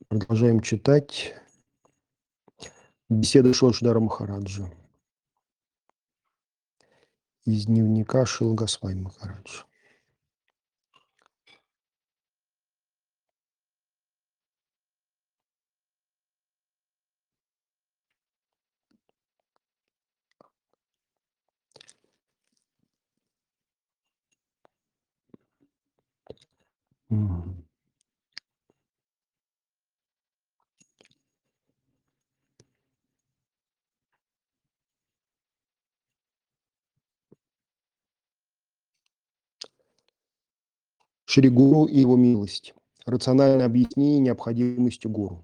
Продолжаем читать беседы Шодшдара Махараджа из дневника Шрилы Госвами Махараджа. Мгм. Шри Гуру и его милость. Рациональное объяснение необходимости гуру.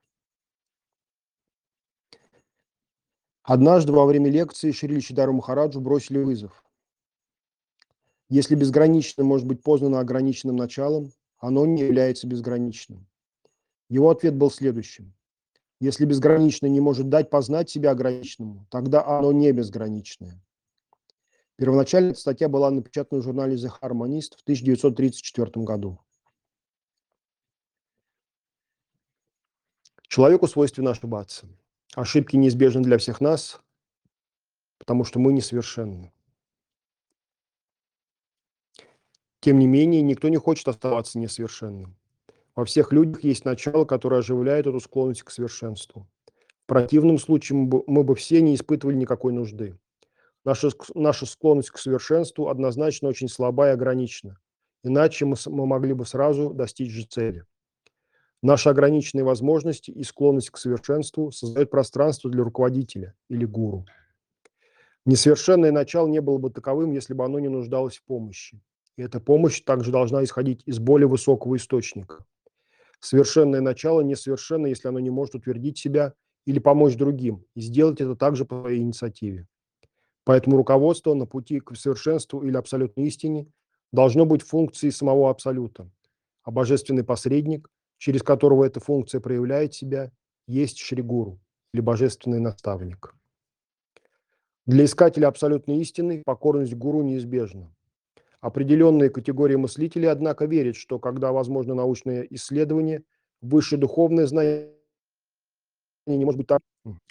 Однажды во время лекции Шри Шридару Махараджу бросили вызов. Если безграничное может быть познано ограниченным началом, оно не является безграничным. Его ответ был следующим. Если безграничное не может дать познать себя ограниченному, тогда оно не безграничное. Первоначально эта статья была напечатана в журнале The Harmonist в 1934 году. Человеку свойственно ошибаться. Ошибки неизбежны для всех нас, потому что мы несовершенны. Тем не менее, никто не хочет оставаться несовершенным. Во всех людях есть начало, которое оживляет эту склонность к совершенству. В противном случае мы бы все не испытывали никакой нужды. Наша склонность к совершенству однозначно очень слаба и ограничена. Иначе мы могли бы сразу достичь же цели. Наши ограниченные возможности и склонность к совершенству создают пространство для руководителя или гуру. Несовершенное начало не было бы таковым, если бы оно не нуждалось в помощи. И эта помощь также должна исходить из более высокого источника. Совершенное начало несовершенно, если оно не может утвердить себя или помочь другим, и сделать это также по своей инициативе. Поэтому руководство на пути к совершенству или абсолютной истине должно быть функцией самого Абсолюта, а божественный посредник, через которого эта функция проявляет себя, есть Шри Гуру или божественный наставник. Для искателя абсолютной истины покорность гуру неизбежна. Определенные категории мыслителей, однако, верят, что когда возможно научное исследование, высшее духовное знание не может быть так.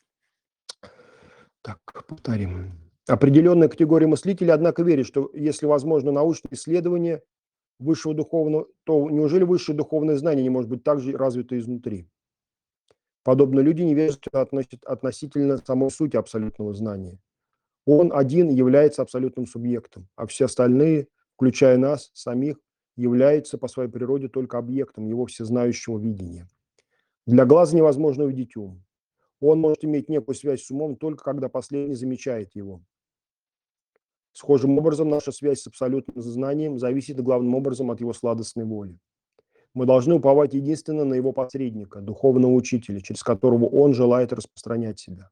Так, повторим. Определенная категория мыслителей, однако, верит, что если возможно научное исследование высшего духовного, то неужели высшее духовное знание не может быть также развито изнутри? Подобно люди невежественно относят относительно самой сути абсолютного знания. Он один является абсолютным субъектом, а все остальные, включая нас самих, являются по своей природе только объектом его всезнающего видения. Для глаза невозможно увидеть ум. Он может иметь некую связь с умом только когда последний замечает его. Схожим образом, наша связь с абсолютным знанием зависит главным образом от его сладостной воли. Мы должны уповать единственно на его посредника, духовного учителя, через которого он желает распространять себя.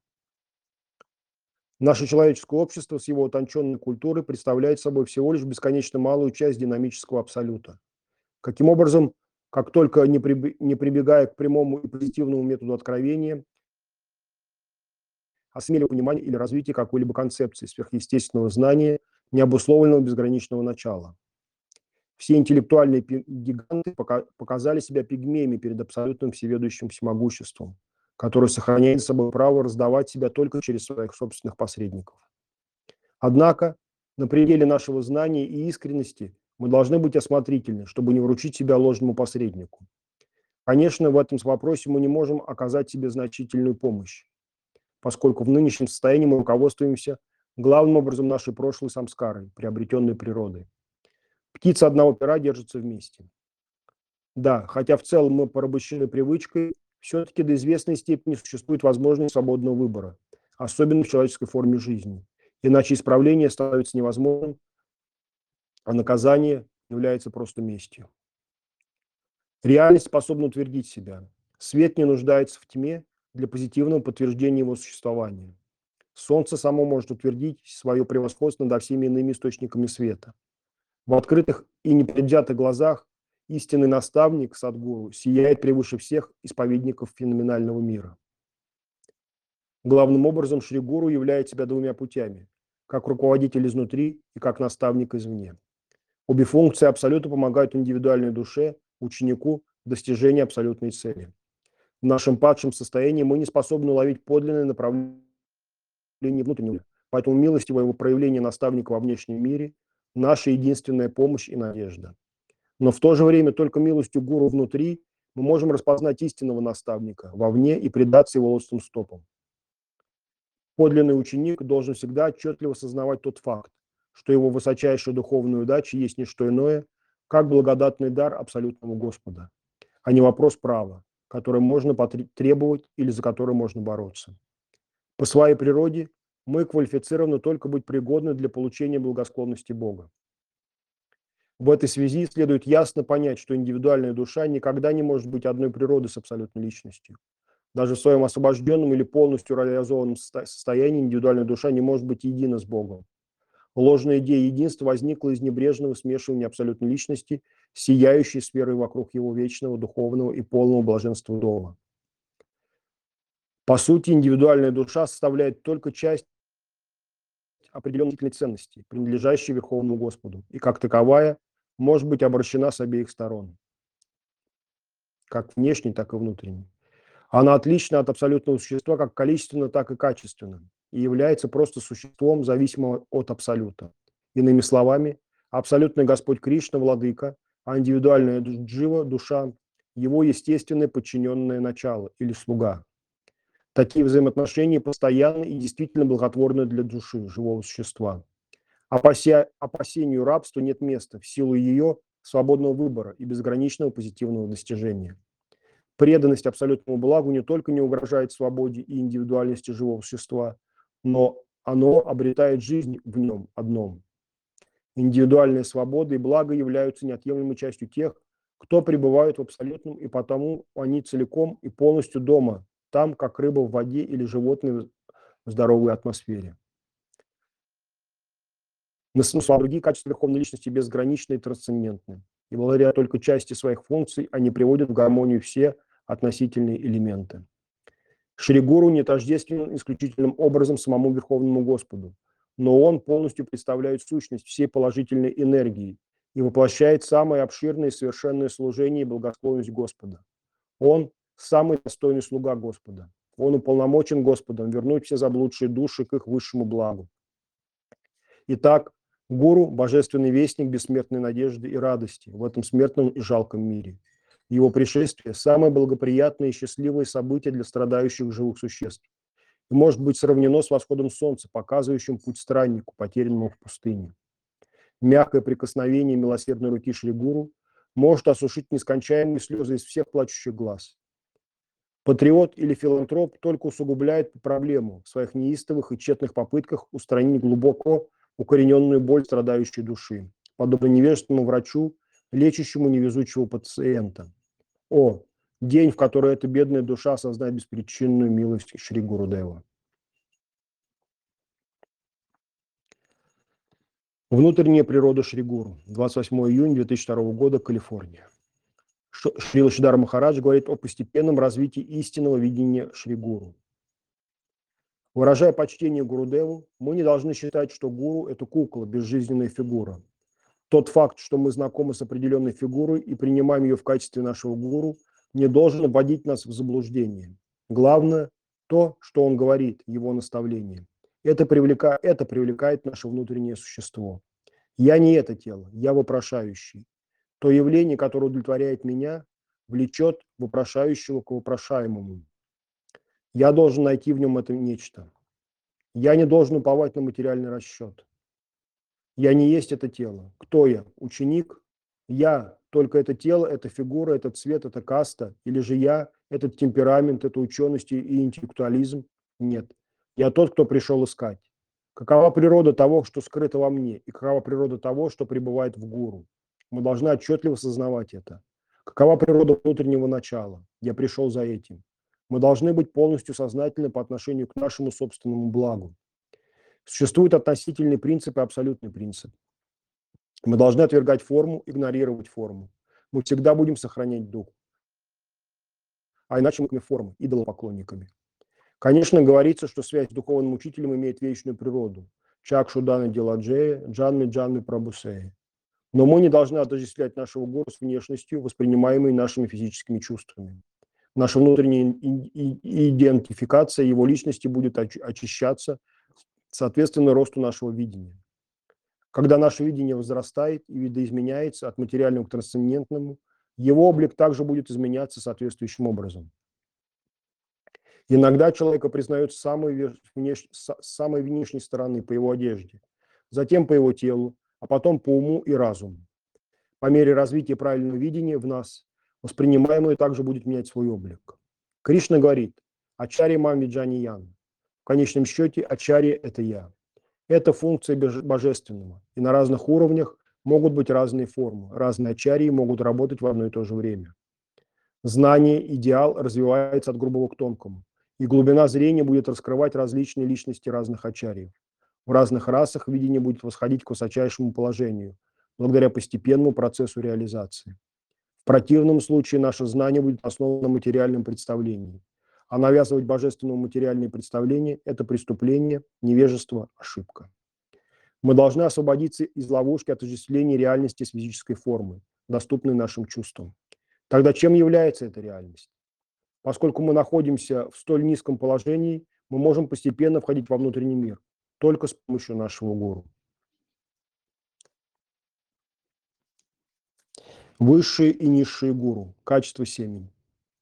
Наше человеческое общество с его утонченной культурой представляет собой всего лишь бесконечно малую часть динамического абсолюта. Каким образом, как только не прибегая к прямому и позитивному методу откровения, осмеливая понимание или развитие какой-либо концепции сверхъестественного знания, не обусловленного безграничного начала. Все интеллектуальные гиганты показали себя пигмеями перед абсолютным всеведущим всемогуществом, который сохраняет за собой право раздавать себя только через своих собственных посредников. Однако на пределе нашего знания и искренности мы должны быть осмотрительны, чтобы не вручить себя ложному посреднику. Конечно, в этом вопросе мы не можем оказать себе значительную помощь, поскольку в нынешнем состоянии мы руководствуемся главным образом нашей прошлой самскарой, приобретенной природой. Птицы одного пера держатся вместе. Да, хотя в целом мы порабощены привычкой, все-таки до известной степени существует возможность свободного выбора, особенно в человеческой форме жизни. Иначе исправление становится невозможным, а наказание является просто местью. Реальность способна утвердить себя. Свет не нуждается в тьме для позитивного подтверждения его существования. Солнце само может утвердить свое превосходство над всеми иными источниками света. В открытых и непредвзятых глазах истинный наставник Садгуру сияет превыше всех исповедников феноменального мира. Главным образом Шри Гуру являет себя двумя путями, как руководитель изнутри и как наставник извне. Обе функции абсолютно помогают индивидуальной душе, ученику в достижении абсолютной цели. В нашем падшем состоянии мы не способны уловить подлинное направление внутреннего мира. Поэтому милостивое его проявление наставника во внешнем мире – наша единственная помощь и надежда. Но в то же время только милостью гуру внутри мы можем распознать истинного наставника вовне и предаться его лосным стопам. Подлинный ученик должен всегда отчетливо сознавать тот факт, что его высочайшая духовная удача есть не что иное, как благодатный дар абсолютного Господа, а не вопрос права, который можно требовать или за который можно бороться. По своей природе мы квалифицированы только быть пригодны для получения благосклонности Бога. В этой связи следует ясно понять, что индивидуальная душа никогда не может быть одной природы с абсолютной личностью. Даже в своем освобожденном или полностью реализованном состоянии индивидуальная душа не может быть едина с Богом. Ложная идея единства возникла из небрежного смешивания абсолютной личности с сияющей сферой вокруг его вечного, духовного и полного блаженства дома. По сути, индивидуальная душа составляет только часть определенной ценности, принадлежащей Верховному Господу, и как таковая может быть обращена с обеих сторон, как внешней, так и внутренней. Она отлична от абсолютного существа как количественно, так и качественно, и является просто существом, зависимым от абсолюта. Иными словами, абсолютный Господь Кришна – владыка, а индивидуальная джива – душа, его естественное подчиненное начало или слуга. Такие взаимоотношения постоянны и действительно благотворны для души, живого существа. Опасению рабства нет места в силу ее свободного выбора и безграничного позитивного достижения. Преданность абсолютному благу не только не угрожает свободе и индивидуальности живого существа, но оно обретает жизнь в нем одном. Индивидуальная свобода и благо являются неотъемлемой частью тех, кто пребывает в абсолютном, и потому они целиком и полностью дома, там, как рыба в воде или животные в здоровой атмосфере. Но другие качества верховной личности безграничны и трансцендентны. И благодаря только части своих функций они приводят в гармонию все относительные элементы. Шри Гуру не тождествен исключительным образом самому Верховному Господу, но он полностью представляет сущность всей положительной энергии и воплощает самое обширное и совершенное служение и благосклонность Господа. Он самый достойный слуга Господа. Он уполномочен Господом вернуть все заблудшие души к их высшему благу. Итак, Гуру – божественный вестник бессмертной надежды и радости в этом смертном и жалком мире. Его пришествие – самое благоприятное и счастливое событие для страдающих живых существ и может быть сравнено с восходом солнца, показывающим путь страннику, потерянному в пустыне. Мягкое прикосновение милосердной руки Шри Гуру может осушить нескончаемые слезы из всех плачущих глаз. Патриот или филантроп только усугубляет проблему в своих неистовых и тщетных попытках устранить глубоко укорененную боль страдающей души, подобно невежественному врачу, лечащему невезучего пациента. О, день, в который эта бедная душа осознает беспричинную милость Шри Гурудева. Внутренняя природа Шри Гуру. 28 июня 2002 года, Калифорния. Шрила Шридхар Махарадж говорит о постепенном развитии истинного видения Шри Гуру. Выражая почтение Гурудеву, мы не должны считать, что гуру – это кукла, безжизненная фигура. Тот факт, что мы знакомы с определенной фигурой и принимаем ее в качестве нашего гуру, не должен вводить нас в заблуждение. Главное – то, что он говорит, его наставление. Это привлекает наше внутреннее существо. Я не это тело, я вопрошающий. То явление, которое удовлетворяет меня, влечет вопрошающего к вопрошаемому. Я должен найти в нем это нечто. Я не должен уповать на материальный расчет. Я не есть это тело. Кто я? Ученик? Я только это тело, эта фигура, этот цвет, эта каста? Или же я этот темперамент, эта ученость и интеллектуализм? Нет. Я тот, кто пришел искать. Какова природа того, что скрыто во мне, и какова природа того, что пребывает в гуру? Мы должны отчетливо сознавать это. Какова природа внутреннего начала? Я пришел за этим. Мы должны быть полностью сознательны по отношению к нашему собственному благу. Существуют относительные принципы и абсолютный принцип. Мы должны отвергать форму, игнорировать форму. Мы всегда будем сохранять дух. А иначе мы формы, идолопоклонниками. Конечно, говорится, что связь с духовным учителем имеет вечную природу. Чакшудана Диладжея, Джанми Джанми Прабусея. Но мы не должны отождествлять нашего гуру с внешностью, воспринимаемой нашими физическими чувствами. Наша внутренняя идентификация его личности будет очищаться, соответственно, росту нашего видения. Когда наше видение возрастает и видоизменяется от материального к трансцендентному, его облик также будет изменяться соответствующим образом. Иногда человека признают с самой внешней стороны по его одежде, затем по его телу, а потом по уму и разуму. По мере развития правильного видения в нас, воспринимаемое также будет менять свой облик. Кришна говорит: «Ачарья мам виджани ян». В конечном счете, ачарья – это я. Это функция божественного, и на разных уровнях могут быть разные формы, разные ачарьи могут работать в одно и то же время. Знание, идеал развивается от грубого к тонкому, и глубина зрения будет раскрывать различные личности разных ачарьев. В разных расах видение будет восходить к высочайшему положению, благодаря постепенному процессу реализации. В противном случае наше знание будет основано на материальном представлении, а навязывать божественному материальные представления – это преступление, невежество, ошибка. Мы должны освободиться из ловушки отождествления реальности с физической формой, доступной нашим чувствам. Тогда чем является эта реальность? Поскольку мы находимся в столь низком положении, мы можем постепенно входить во внутренний мир только с помощью нашего гуру. Высшие и низшие гуру. Качество семени.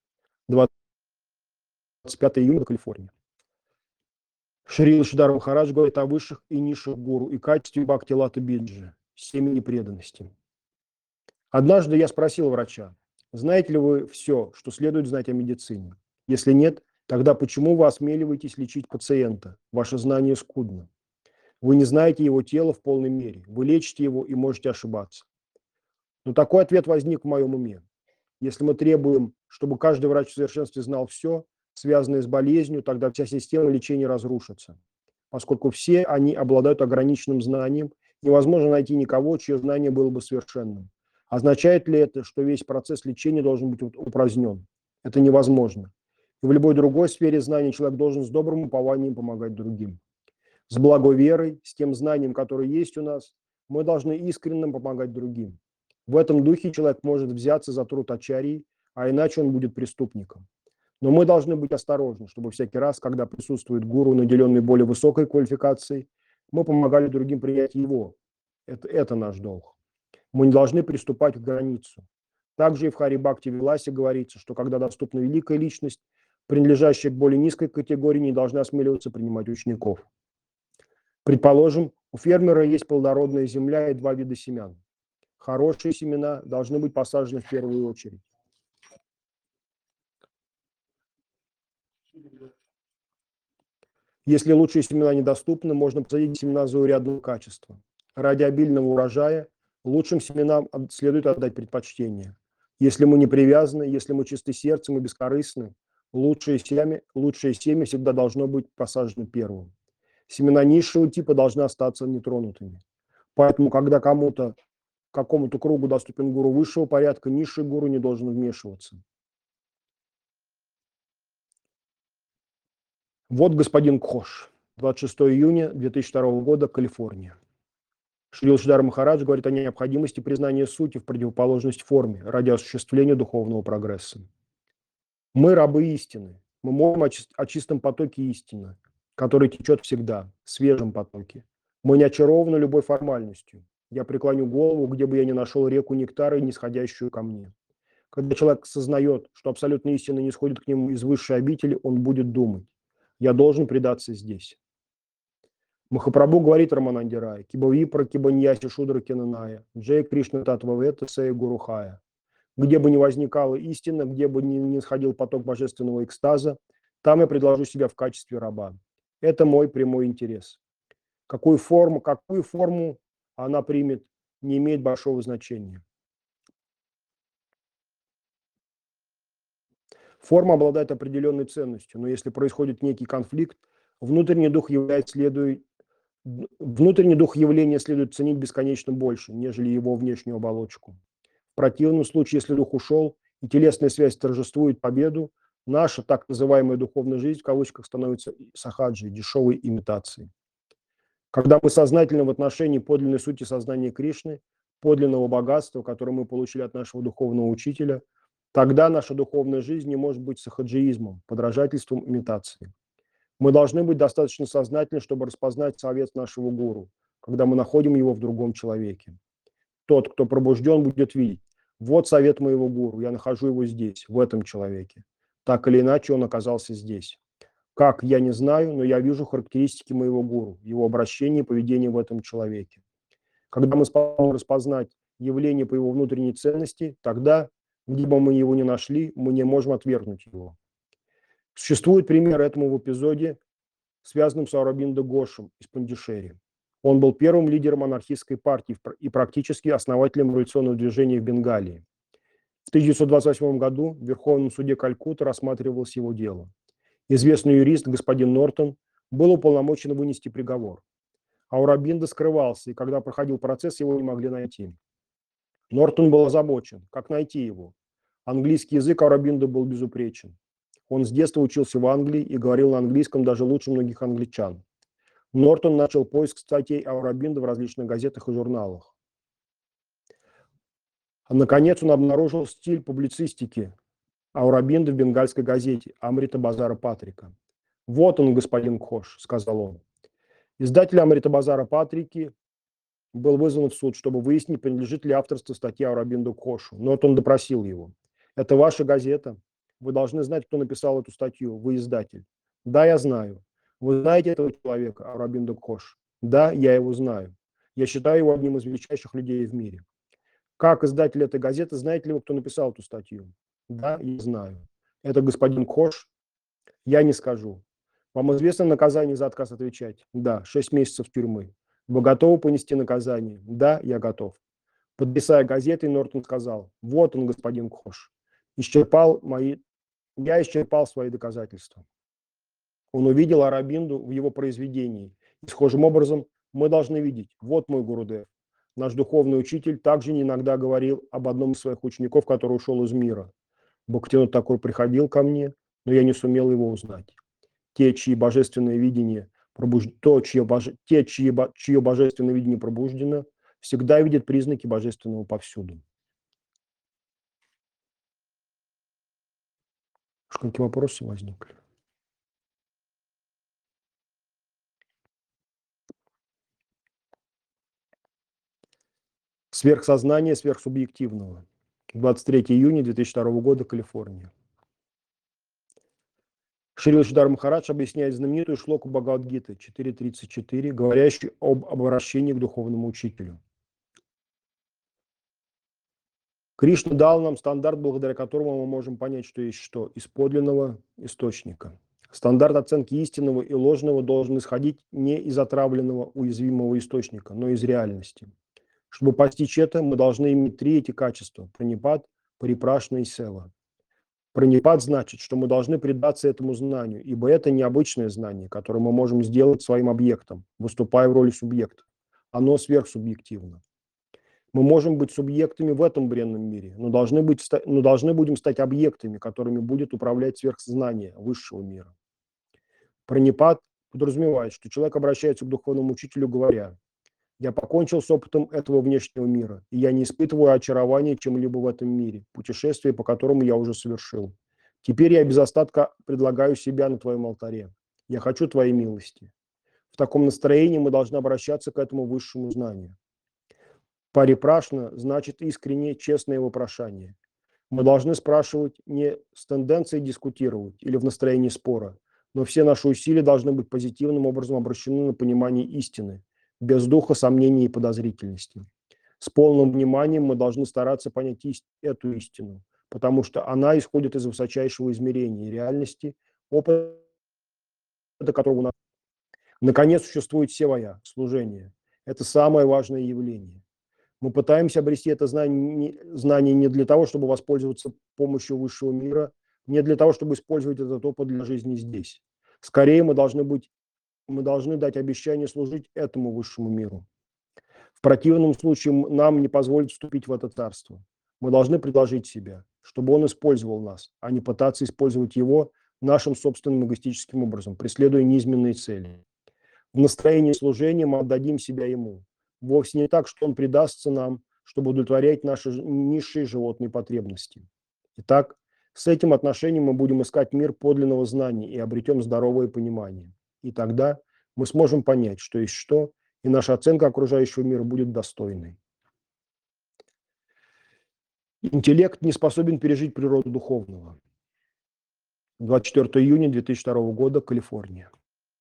25 июня, Калифорния. Шрила Шридар Махарадж говорит о высших и низших гуру и качестве Бхакти-Лата Биджи, семени преданности. Однажды я спросил врача: знаете ли вы все, что следует знать о медицине? Если нет, тогда почему вы осмеливаетесь лечить пациента? Ваше знание скудно. Вы не знаете его тело в полной мере. Вы лечите его и можете ошибаться. Но такой ответ возник в моем уме. Если мы требуем, чтобы каждый врач в совершенстве знал все, связанное с болезнью, тогда вся система лечения разрушится. Поскольку все они обладают ограниченным знанием, невозможно найти никого, чье знание было бы совершенным. Означает ли это, что весь процесс лечения должен быть упразднен? Это невозможно. И в любой другой сфере знаний человек должен с добрым упованием помогать другим. С благой верой, с тем знанием, которое есть у нас, мы должны искренне помогать другим. В этом духе человек может взяться за труд ачарьи, а иначе он будет преступником. Но мы должны быть осторожны, чтобы всякий раз, когда присутствует гуру, наделенный более высокой квалификацией, мы помогали другим принять его. Это наш долг. Мы не должны приступать к границу. Также и в Хари Бхакти Виласе говорится, что когда доступна великая личность, принадлежащая к более низкой категории, не должны осмеливаться принимать учеников. Предположим, у фермера есть плодородная земля и два вида семян. Хорошие семена должны быть посажены в первую очередь. Если лучшие семена недоступны, можно посадить семена заурядного качества. Ради обильного урожая лучшим семенам следует отдать предпочтение. Если мы не привязаны, если мы чисты сердцем и бескорыстны, лучшее семя всегда должно быть посажено первым. Семена низшего типа должны остаться нетронутыми. Поэтому, когда какому-то кругу доступен гуру высшего порядка, низший гуру не должен вмешиваться. Вот господин Кхош, 26 июня 2002 года, Калифорния. Шрила Шридар Махарадж говорит о необходимости признания сути в противоположность форме ради осуществления духовного прогресса. Мы рабы истины. Мы молим о чистом потоке истины, который течет всегда, в свежем потоке. Мы не очарованы любой формальностью. Я преклоню голову, где бы я ни нашел реку нектара, нисходящую ко мне. Когда человек осознает, что абсолютная истина не сходит к нему из высшей обители, он будет думать: я должен предаться здесь. Махапрабху говорит Рамананде Рай: «Кибавипра кибаньяси шудра кинаная, Джей Кришна Татвавета Сея Гурухая». Где бы ни возникала истина, где бы ни сходил поток божественного экстаза, там я предложу себя в качестве раба. Это мой прямой интерес. Какую форму она примет, не имеет большого значения. Форма обладает определенной ценностью, но если происходит некий конфликт, внутренний дух явления следует ценить бесконечно больше, нежели его внешнюю оболочку. В противном случае, если дух ушел и телесная связь торжествует победу, наша так называемая духовная жизнь в кавычках становится сахаджей, дешевой имитацией. Когда мы сознательны в отношении подлинной сути сознания Кришны, подлинного богатства, которое мы получили от нашего духовного учителя, Тогда наша духовная жизнь не может быть сахаджиизмом, подражательством, имитацией. Мы должны быть достаточно сознательны, чтобы распознать совет нашего гуру, когда мы находим его в другом человеке. Тот, кто пробужден, будет видеть: вот совет моего гуру, я нахожу его здесь, в этом человеке. Так или иначе, он оказался здесь. Как, я не знаю, но я вижу характеристики моего гуру, его обращение и поведение в этом человеке. Когда мы способны распознать явление по его внутренней ценности, тогда, где бы мы его ни нашли, мы не можем отвергнуть его. Существует пример этому в эпизоде, связанном с Аурабиндо Гошем из Пандишери. Он был первым лидером анархистской партии и практически основателем революционного движения в Бенгалии. В 1928 году в Верховном суде Калькутты рассматривалось его дело. Известный юрист господин Нортон был уполномочен вынести приговор. Аурабиндо скрывался, и когда проходил процесс, его не могли найти. Нортон был озабочен, как найти его. Английский язык Аурабиндо был безупречен. Он с детства учился в Англии и говорил на английском даже лучше многих англичан. Нортон начал поиск статей Аурабиндо в различных газетах и журналах. Наконец он обнаружил стиль публицистики Аурабиндо в бенгальской газете «Амрита Базара Патрика». «Вот он, господин Кхош», — сказал он. Издатель «Амрита Базара Патрики» был вызван в суд, чтобы выяснить, принадлежит ли авторство статьи Аурабиндо Кхошу. Но он допросил его. «Это ваша газета. Вы должны знать, кто написал эту статью. Вы издатель». «Да, я знаю». «Вы знаете этого человека, Аурабиндо Кхош?» «Да, я его знаю. Я считаю его одним из величайших людей в мире». «Как издатель этой газеты, знаете ли вы, кто написал эту статью?» «Да, я знаю». «Это господин Кхош?» «Я не скажу». «Вам известно наказание за отказ отвечать?» «Да, 6 месяцев тюрьмы». «Вы готовы понести наказание?» «Да, я готов». Подписая газетой, Нортон сказал: «Вот он, господин Кхош. Я исчерпал свои доказательства». Он увидел Аурабинду в его произведении. И схожим образом мы должны видеть: вот мой Гурудев. Наш духовный учитель также иногда говорил об одном из своих учеников, который ушел из мира. Бхактивинода Такур приходил ко мне, но я не сумел его узнать. Те, чьи божественное видение чье божественное видение пробуждено, всегда видят признаки божественного повсюду. Какие вопросы возникли? Сверхсознание сверхсубъективного. 23 июня 2002 года, Калифорния. Шрила Шридар Махарадж объясняет знаменитую шлоку Бхагавад-гиты 4.34, говорящую об обращении к духовному учителю. Кришна дал нам стандарт, благодаря которому мы можем понять, что есть что, из подлинного источника. Стандарт оценки истинного и ложного должен исходить не из отравленного, уязвимого источника, но из реальности. Чтобы постичь это, мы должны иметь 3 эти качества – пранипат, парипрашна и сева. Пранипат значит, что мы должны предаться этому знанию, ибо это необычное знание, которое мы можем сделать своим объектом, выступая в роли субъекта. Оно сверхсубъективно. Мы можем быть субъектами в этом бренном мире, но должны будем стать объектами, которыми будет управлять сверхсознание высшего мира. Пранипат подразумевает, что человек обращается к духовному учителю, говоря: «Я покончил с опытом этого внешнего мира, и я не испытываю очарования чем-либо в этом мире, путешествие, по которому я уже совершил. Теперь я без остатка предлагаю себя на твоем алтаре. Я хочу твоей милости». В таком настроении мы должны обращаться к этому высшему знанию. Парипрашна значит искреннее, честное вопрошание. Мы должны спрашивать не с тенденцией дискутировать или в настроении спора, но все наши усилия должны быть позитивным образом обращены на понимание истины, без духа сомнений и подозрительности. С полным вниманием мы должны стараться понять эту истину, потому что она исходит из высочайшего измерения реальности, опыта которого у нас. Наконец, существует севая, служение. Это самое важное явление. Мы пытаемся обрести это знание не для того, чтобы воспользоваться помощью высшего мира, не для того, чтобы использовать этот опыт для жизни здесь. Скорее, мы должны дать обещание служить этому высшему миру. В противном случае нам не позволят вступить в это царство. Мы должны предложить себя, чтобы он использовал нас, а не пытаться использовать его нашим собственным эгоистическим образом, преследуя низменные цели. В настроении служения мы отдадим себя ему. Вовсе не так, что он предастся нам, чтобы удовлетворять наши низшие животные потребности. Итак, с этим отношением мы будем искать мир подлинного знания и обретем здоровое понимание. И тогда мы сможем понять, что есть что, и наша оценка окружающего мира будет достойной. Интеллект не способен пережить природу духовного. 24 июня 2002 года, Калифорния.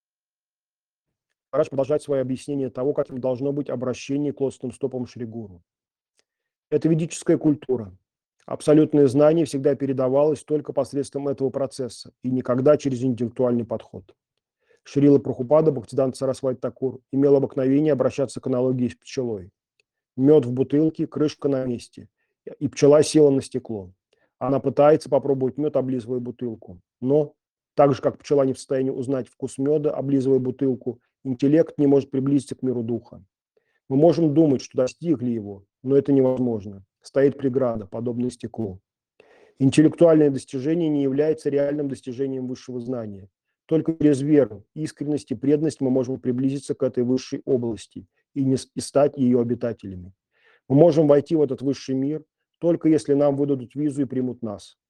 Марадж продолжает свое объяснение того, каким должно быть обращение к лотосным стопам Шри Гуру. Это ведическая культура. Абсолютное знание всегда передавалось только посредством этого процесса и никогда через интеллектуальный подход. Шрила Прабхупада Бхактисиданта Сарасвати Такур имел обыкновение обращаться к аналогии с пчелой. Мед в бутылке, крышка на месте, и пчела села на стекло. Она пытается попробовать мед, облизывая бутылку. Но, так же, как пчела не в состоянии узнать вкус меда, облизывая бутылку, интеллект не может приблизиться к миру духа. Мы можем думать, что достигли его, но это невозможно. Стоит преграда, подобная стеклу. Интеллектуальное достижение не является реальным достижением высшего знания. Только через веру, искренность и преданность мы можем приблизиться к этой высшей области и стать ее обитателями. Мы можем войти в этот высший мир, только если нам выдадут визу и примут нас.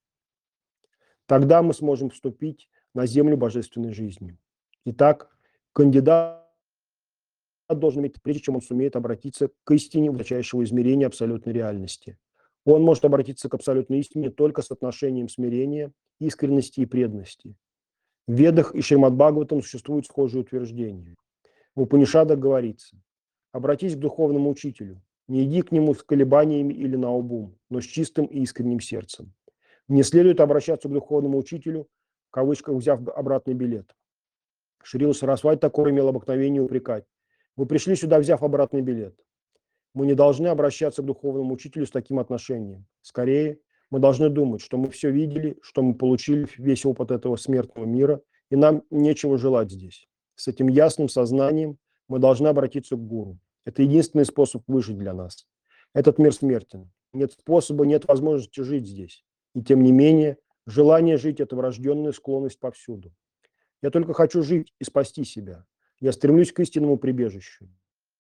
Тогда мы сможем вступить на землю божественной жизни. Итак, кандидат должен иметь, прежде чем он сумеет обратиться к истине высочайшего измерения абсолютной реальности. Он может обратиться к абсолютной истине только с отношением смирения, искренности и преданности. В Ведах и Шримад Бхагаватам существуют схожие утверждения. В Упанишадах говорится: обратись к духовному учителю, не иди к нему с колебаниями или наобум, но с чистым и искренним сердцем. Не следует обращаться к духовному учителю, в кавычках, взяв обратный билет. Шрила Сарасвати Такур имел обыкновение упрекать: вы пришли сюда, взяв обратный билет. Мы не должны обращаться к духовному учителю с таким отношением. Скорее, мы должны думать, что мы все видели, что мы получили весь опыт этого смертного мира, и нам нечего желать здесь. С этим ясным сознанием мы должны обратиться к гуру. Это единственный способ выжить для нас. Этот мир смертен. Нет способа, нет возможности жить здесь. И тем не менее, желание жить – это врожденная склонность повсюду. Я только хочу жить и спасти себя. Я стремлюсь к истинному прибежищу.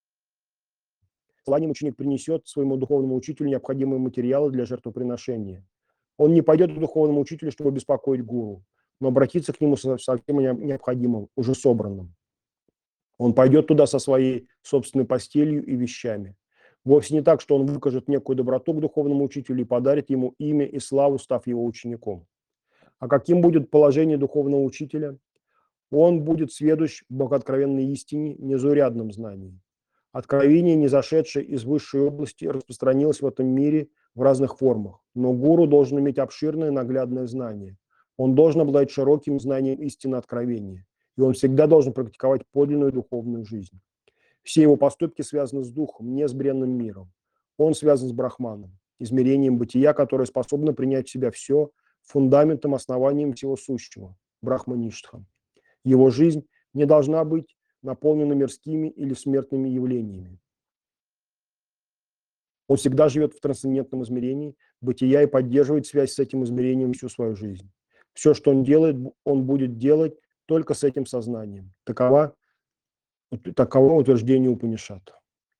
Желанием ученик принесет своему духовному учителю необходимые материалы для жертвоприношения. Он не пойдет к духовному учителю, чтобы беспокоить гуру, но обратиться к нему со всем необходимым, уже собранным. Он пойдет туда со своей собственной постелью и вещами. Вовсе не так, что он выкажет некую доброту к духовному учителю и подарит ему имя и славу, став его учеником. А каким будет положение духовного учителя? Он будет сведущ в богооткровенной истине, незаурядном знании. Откровение, не зашедшее из высшей области, распространилось в этом мире в разных формах, но гуру должен иметь обширное наглядное знание. Он должен обладать широким знанием истины откровения, и он всегда должен практиковать подлинную духовную жизнь. Все его поступки связаны с духом, не с бренным миром. Он связан с брахманом, измерением бытия, которое способно принять в себя все, фундаментом, основанием всего сущего, брахмаништхом. Его жизнь не должна быть наполнена мирскими или смертными явлениями. Он всегда живет в трансцендентном измерении бытия и поддерживает связь с этим измерением всю свою жизнь. Все, что он делает, он будет делать только с этим сознанием. Таково утверждение Упанишад.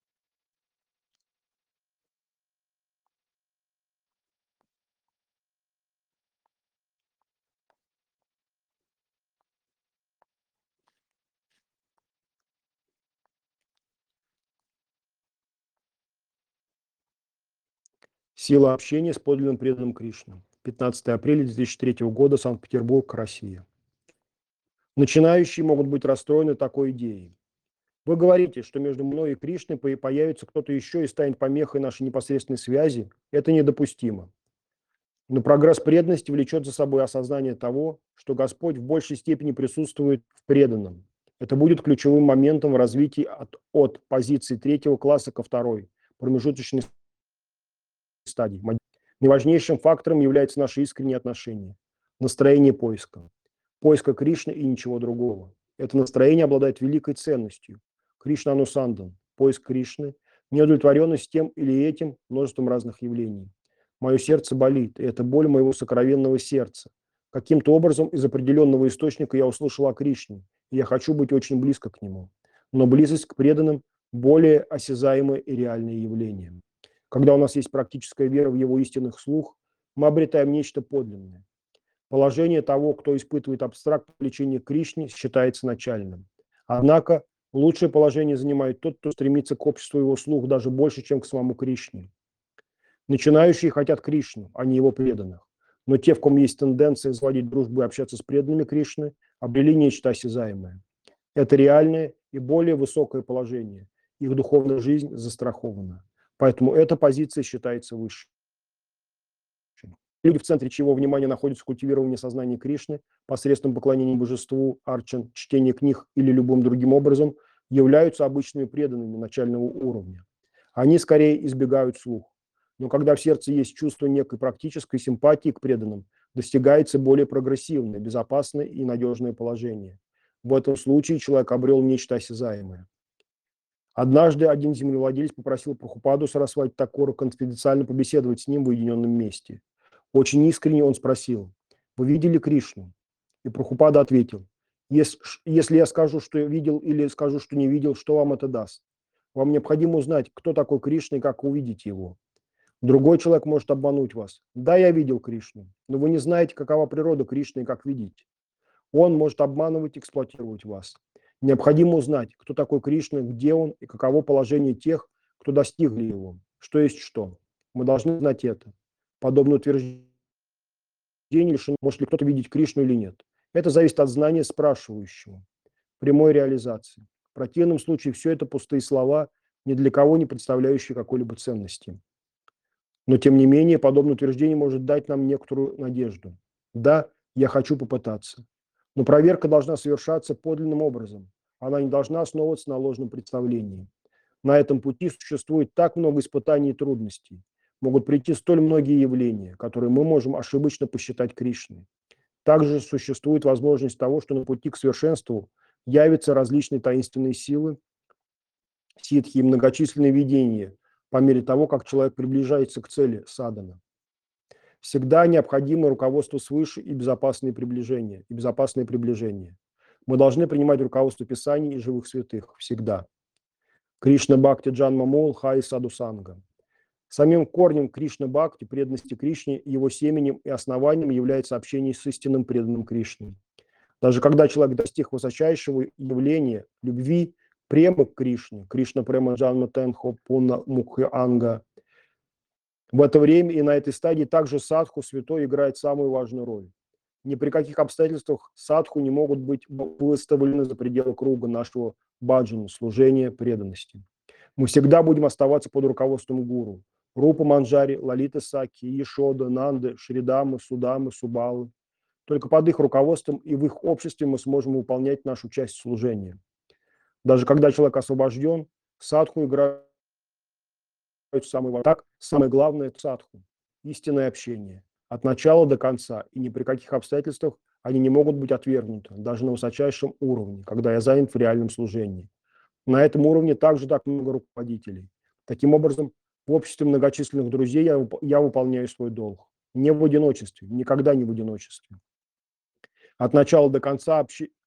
Сила общения с подлинным преданным Кришной. 15 апреля 2003 года, Санкт-Петербург, Россия. Начинающие могут быть расстроены такой идеей. Вы говорите, что между мной и Кришной появится кто-то еще и станет помехой нашей непосредственной связи. Это недопустимо. Но прогресс преданности влечет за собой осознание того, что Господь в большей степени присутствует в преданном. Это будет ключевым моментом в развитии от позиции третьего класса ко второй, промежуточной стадии. Наиважнейшим фактором является наше искреннее отношение, настроение поиска. Поиска Кришны и ничего другого. Это настроение обладает великой ценностью. Кришна Анусандан, поиск Кришны, неудовлетворенность тем или этим множеством разных явлений. Мое сердце болит, и это боль моего сокровенного сердца. Каким-то образом из определенного источника я услышал о Кришне, и я хочу быть очень близко к нему. Но близость к преданным – более осязаемое и реальное явление. Когда у нас есть практическая вера в его истинных слух, мы обретаем нечто подлинное. Положение того, кто испытывает абстрактное влечение к Кришне, считается начальным. Однако лучшее положение занимает тот, кто стремится к обществу его слух даже больше, чем к самому Кришне. Начинающие хотят Кришну, а не его преданных. Но те, в ком есть тенденция заводить дружбу и общаться с преданными Кришны, обрели нечто осязаемое. Это реальное и более высокое положение. Их духовная жизнь застрахована. Поэтому эта позиция считается высшей. Люди, в центре чьего внимания находится культивирование сознания Кришны посредством поклонения божеству, арчан, чтения книг или любым другим образом, являются обычными преданными начального уровня. Они скорее избегают слух. Но когда в сердце есть чувство некой практической симпатии к преданным, достигается более прогрессивное, безопасное и надежное положение. В этом случае человек обрел нечто осязаемое. Однажды один землевладелец попросил Прабхупаду Сарасвати Такура конфиденциально побеседовать с ним в уединенном месте. Очень искренне он спросил: «Вы видели Кришну?» И Прабхупада ответил: «Если я скажу, что видел, или скажу, что не видел, что вам это даст? Вам необходимо узнать, кто такой Кришна и как увидеть его. Другой человек может обмануть вас. Да, я видел Кришну, но вы не знаете, какова природа Кришны и как видеть. Он может обманывать, эксплуатировать вас. Необходимо узнать, кто такой Кришна, где он и каково положение тех, кто достигли его. Что есть что. Мы должны знать это. Подобное утверждение лишено, может ли кто-то видеть Кришну или нет. Это зависит от знания спрашивающего, прямой реализации. В противном случае все это пустые слова, ни для кого не представляющие какой-либо ценности. Но, тем не менее, подобное утверждение может дать нам некоторую надежду. Да, я хочу попытаться. Но проверка должна совершаться подлинным образом. Она не должна основываться на ложном представлении. На этом пути существует так много испытаний и трудностей. Могут прийти столь многие явления, которые мы можем ошибочно посчитать Кришной. Также существует возможность того, что на пути к совершенству явятся различные таинственные силы, ситхи и многочисленные видения по мере того, как человек приближается к цели садханы. Всегда необходимо руководство свыше и безопасное приближение. Мы должны принимать руководство Писаний и живых святых всегда. Кришна Бхакти Джанма Мол Хай Саду Санга. Самим корнем Кришна Бхакти, преданности Кришне, его семенем и основанием является общение с истинным преданным Кришной. Даже когда человек достиг высочайшего явления любви, премы к Кришне, Кришна Према Джанма Тенхо Пуна Мукхи Анга, в это время и на этой стадии также садху, святой, играет самую важную роль. Ни при каких обстоятельствах садху не могут быть выставлены за пределы круга нашего баджана, служения, преданности. Мы всегда будем оставаться под руководством гуру. Рупа Манджари, Лалита Саки, Ешода, Нанды, Шридамы, Судамы, Субалы. Только под их руководством и в их обществе мы сможем выполнять нашу часть служения. Даже когда человек освобожден, садху играют самый важный. Так, самое главное – это садху, истинное общение, от начала до конца, и ни при каких обстоятельствах они не могут быть отвергнуты, даже на высочайшем уровне, когда я занят в реальном служении. На этом уровне также так много руководителей. Таким образом, в обществе многочисленных друзей я выполняю свой долг. Не в одиночестве, никогда не в одиночестве. От начала до конца,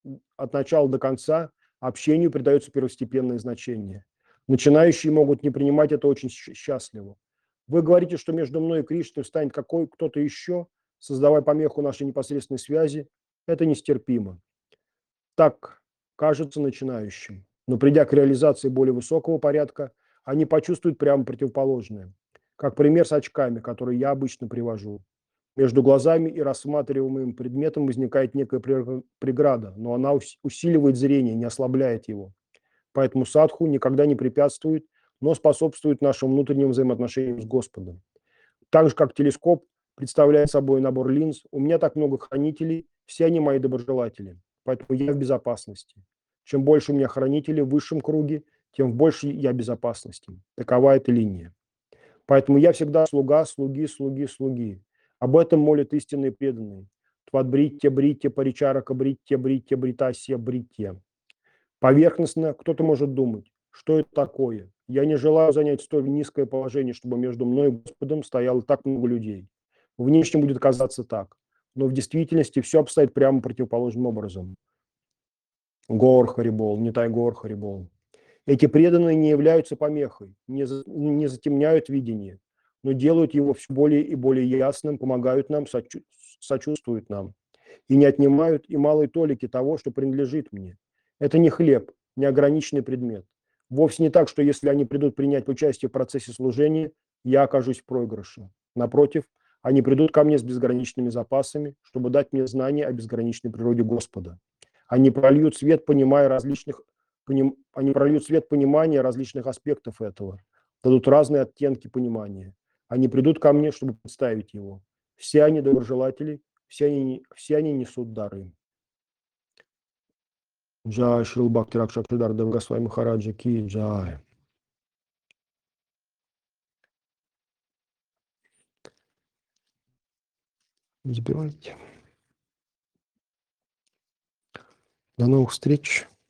общению придается первостепенное значение. Начинающие могут не принимать это очень счастливо. Вы говорите, что между мной и Кришной встанет кто-то еще, создавая помеху нашей непосредственной связи. Это нестерпимо. Так кажется начинающим. Но придя к реализации более высокого порядка, они почувствуют прямо противоположное. Как пример с очками, которые я обычно привожу. Между глазами и рассматриваемым предметом возникает некая преграда, но она усиливает зрение, не ослабляет его. Поэтому садху никогда не препятствует, но способствует нашим внутренним взаимоотношениям с Господом. Так же, как телескоп представляет собой набор линз, у меня так много хранителей, все они мои доброжелатели, поэтому я в безопасности. Чем больше у меня хранителей в высшем круге, тем в большей я безопасности. Такова эта линия. Поэтому я всегда слуга, слуги. Об этом молят истинные преданные. Твадбритья, бритья, паричарака, бритья, бритасия, бритья. Поверхностно кто-то может думать, что это такое. Я не желаю занять столь низкое положение, чтобы между мной и Господом стояло так много людей. Внешне будет казаться так, но в действительности все обстоит прямо противоположным образом. Гор Харибол, Нитай Гор Харибол. Эти преданные не являются помехой, не затемняют видение. но делают его все более и более ясным, помогают нам, сочувствуют нам и не отнимают и малой толики того, что принадлежит мне. Это не хлеб, не ограниченный предмет. Вовсе не так, что если они придут принять участие в процессе служения, я окажусь в проигрыше. Напротив, они придут ко мне с безграничными запасами, чтобы дать мне знания о безграничной природе Господа. Они прольют свет, они прольют свет понимания различных аспектов этого, дадут разные оттенки понимания. Они придут ко мне, чтобы представить его. Все они доброжелатели, все они несут дары. Джай Шрил Бхакти Ракшакшидар Дев Госвами Махараджа Ки Джай. Не забивайте. До новых встреч.